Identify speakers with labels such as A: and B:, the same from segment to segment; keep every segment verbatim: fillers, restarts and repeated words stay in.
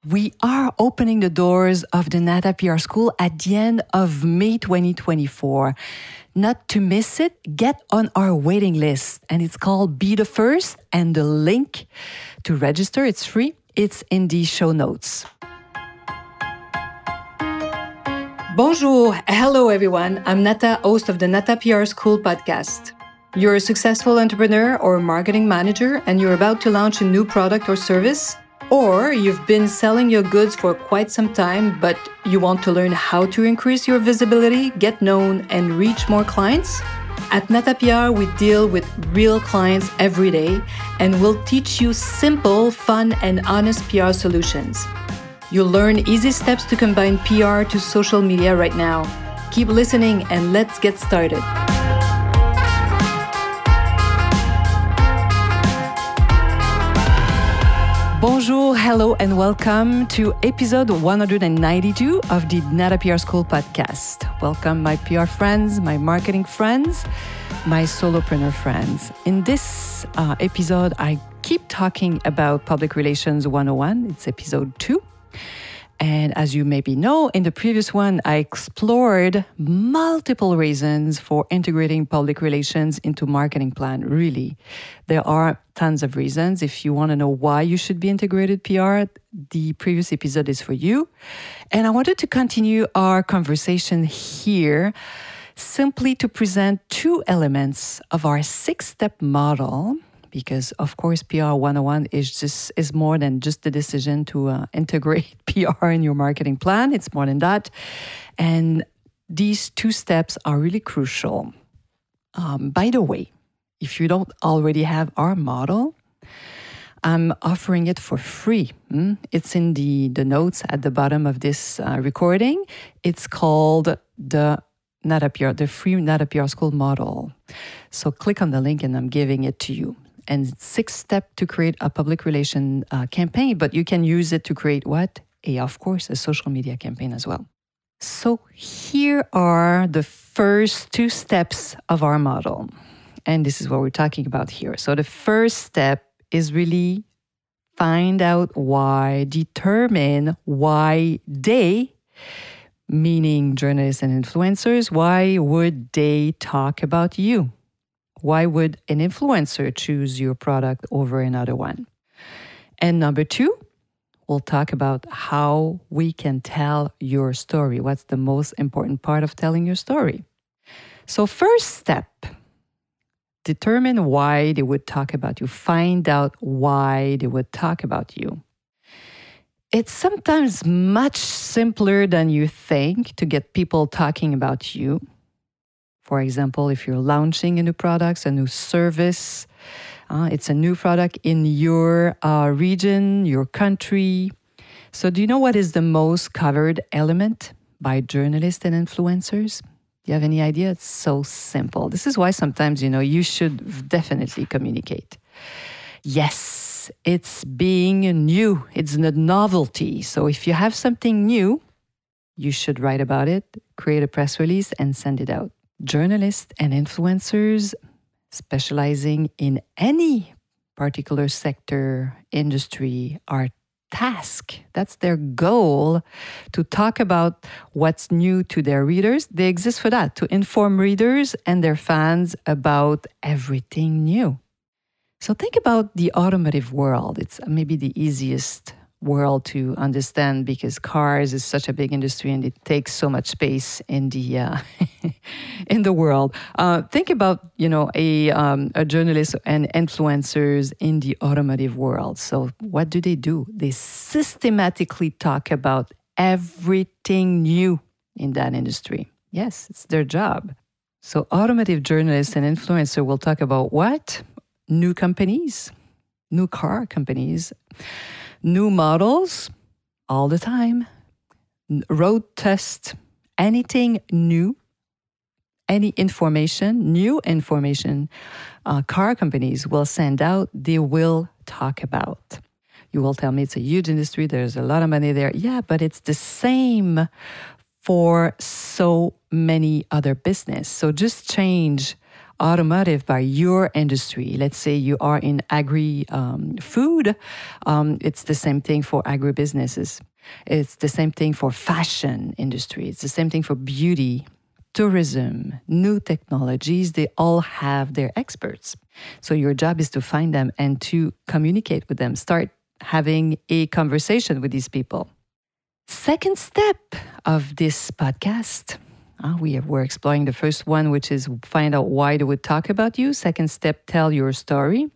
A: We are opening the doors of the Nata P R School at the end of May twenty twenty-four. Not to miss it, get on our waiting list. And it's called Be the First. And the link to register, it's free. It's in the show notes. Bonjour. Hello, everyone. I'm Nata, host of the Nata P R School podcast. You're a successful entrepreneur or marketing manager, and you're about to launch a new product or service. Or you've been selling your goods for quite some time, but you want to learn how to increase your visibility, get known, and reach more clients? At Nata P R, we deal with real clients every day, and we'll teach you simple, fun, and honest P R solutions. You'll learn easy steps to combine P R to social media right now. Keep listening, and let's get started. Bonjour, hello, and welcome to episode one hundred ninety-two of the Nata P R School podcast. Welcome, my P R friends, my marketing friends, my solopreneur friends. In this uh, episode, I keep talking about Public Relations one oh one. It's episode two. And as you maybe know, in the previous one, I explored multiple reasons for integrating public relations into marketing plan. Really, there are tons of reasons. If you want to know why you should be integrated P R, the previous episode is for you. And I wanted to continue our conversation here simply to present two elements of our six-step model. Because, of course, P R one oh one is just is more than just the decision to uh, integrate P R in your marketing plan. It's more than that. And these two steps are really crucial. Um, by the way, if you don't already have our model, I'm offering it for free. Mm? It's in the, the notes at the bottom of this uh, recording. It's called the Nata P R, the free Nata P R School model. So click on the link and I'm giving it to you. And six steps to create a public relation uh, campaign, but you can use it to create what? A, of course, a social media campaign as well. So here are the first two steps of our model. And this is what we're talking about here. So the first step is really find out why, determine why they, meaning journalists and influencers, why would they talk about you? Why would an influencer choose your product over another one? And number two, we'll talk about how we can tell your story. What's the most important part of telling your story? So first step, determine why they would talk about you. Find out why they would talk about you. It's sometimes much simpler than you think to get people talking about you. For example, if you're launching a new product, a new service, uh, it's a new product in your uh, region, your country. So do you know what is the most covered element by journalists and influencers? Do you have any idea? It's so simple. This is why sometimes, you know, you should definitely communicate. Yes, it's being new. It's the novelty. So if you have something new, you should write about it, create a press release, and send it out. Journalists and influencers specializing in any particular sector, industry, are tasked. That's their goal, to talk about what's new to their readers. They exist for that, to inform readers and their fans about everything new. So think about the automotive world. It's maybe the easiest world to understand because cars is such a big industry and it takes so much space in the uh, in the world. Uh, think about you know a um, a journalist and influencers in the automotive world. So what do they do? They systematically talk about everything new in that industry. Yes, it's their job. So automotive journalists and influencers will talk about what? New companies, new car companies. New models all the time, road test, anything new, any information, new information uh, car companies will send out, they will talk about. You will tell me it's a huge industry, there's a lot of money there. Yeah, but it's the same for so many other business. So just change automotive, by your industry. Let's say you are in agri um, food. Um, it's the same thing for agribusinesses. It's the same thing for fashion industry. It's the same thing for beauty, tourism, new technologies. They all have their experts. So your job is to find them and to communicate with them. Start having a conversation with these people. Second step of this podcast, uh, we were exploring the first one, which is find out why they would talk about you. Second step, tell your story.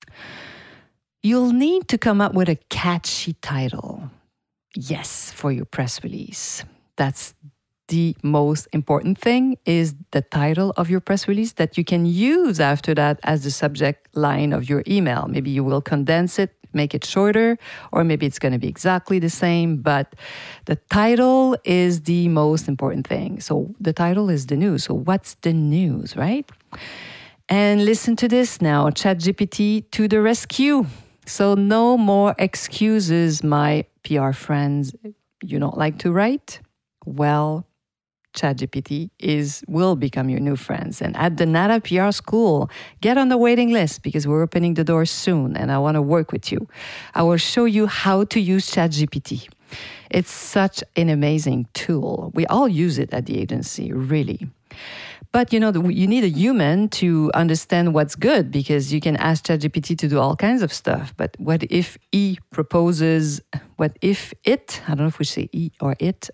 A: You'll need to come up with a catchy title. Yes, for your press release. That's the most important thing, is the title of your press release that you can use after that as the subject line of your email. Maybe you will condense it, make it shorter, or maybe it's going to be exactly the same, but the title is the most important thing. So the title is the news. So what's the news, right? And listen to this now, ChatGPT to the rescue. So no more excuses, my P R friends. You don't like to write? Well, ChatGPT is will become your new friends. And at the Nada P R School, get on the waiting list because we're opening the doors soon and I want to work with you. I will show you how to use ChatGPT. It's such an amazing tool. We all use it at the agency, really. But you know, you need a human to understand what's good because you can ask ChatGPT to do all kinds of stuff. But what if he proposes, what if it, I don't know if we say he or it,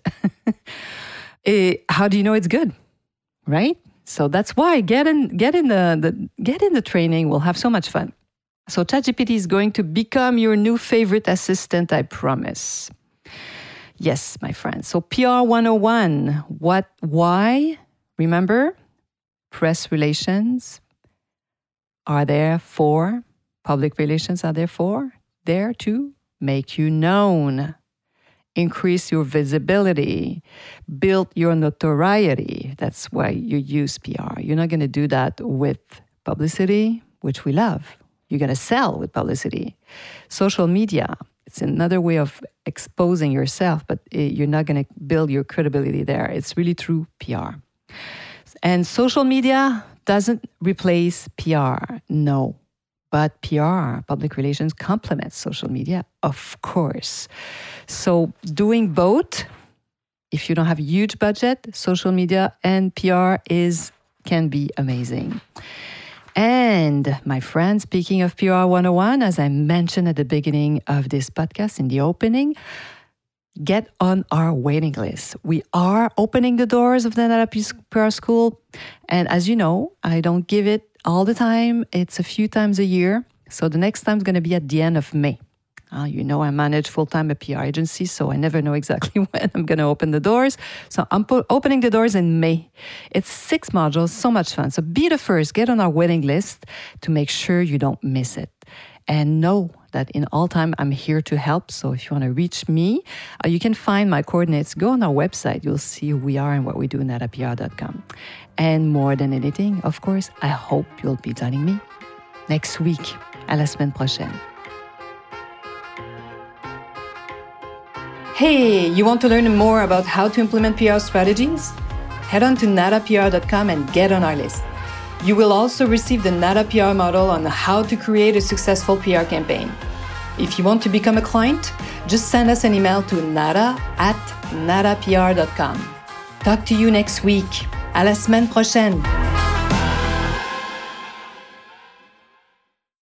A: how do you know it's good, right? So that's why get in, get in the, the get in the training. We'll have so much fun. So ChatGPT is going to become your new favorite assistant, I promise. Yes, my friends. So P R one oh one, what, why? Remember, press relations are there for, public relations are there for, there to make you known, increase your visibility, build your notoriety. That's why you use P R. You're not going to do that with publicity, which we love. You're going to sell with publicity. Social media, it's another way of exposing yourself, but you're not going to build your credibility there. It's really through P R. And social media doesn't replace P R, no. But P R, public relations, complements social media, of course. So doing both, if you don't have a huge budget, social media and P R is can be amazing. And my friend, speaking of P R one oh one, as I mentioned at the beginning of this podcast, in the opening, get on our waiting list. We are opening the doors of the Nada P R School. And as you know, I don't give it all the time. It's a few times a year. So the next time is going to be at the end of May. Uh, you know, I manage full-time a P R agency, so I never know exactly when I'm going to open the doors. So I'm po- opening the doors in May. It's six modules, so much fun. So be the first, get on our waiting list to make sure you don't miss it. And know that in all time, I'm here to help. So if you want to reach me, uh, you can find my coordinates. Go on our website. You'll see who we are and what we do, nada p r dot com. And more than anything, of course, I hope you'll be joining me next week. À la semaine prochaine. Hey, you want to learn more about how to implement P R strategies? Head on to nada p r dot com and get on our list. You will also receive the Nada P R model on how to create a successful P R campaign. If you want to become a client, just send us an email to nada at nada p r dot com. Talk to you next week. À la semaine prochaine.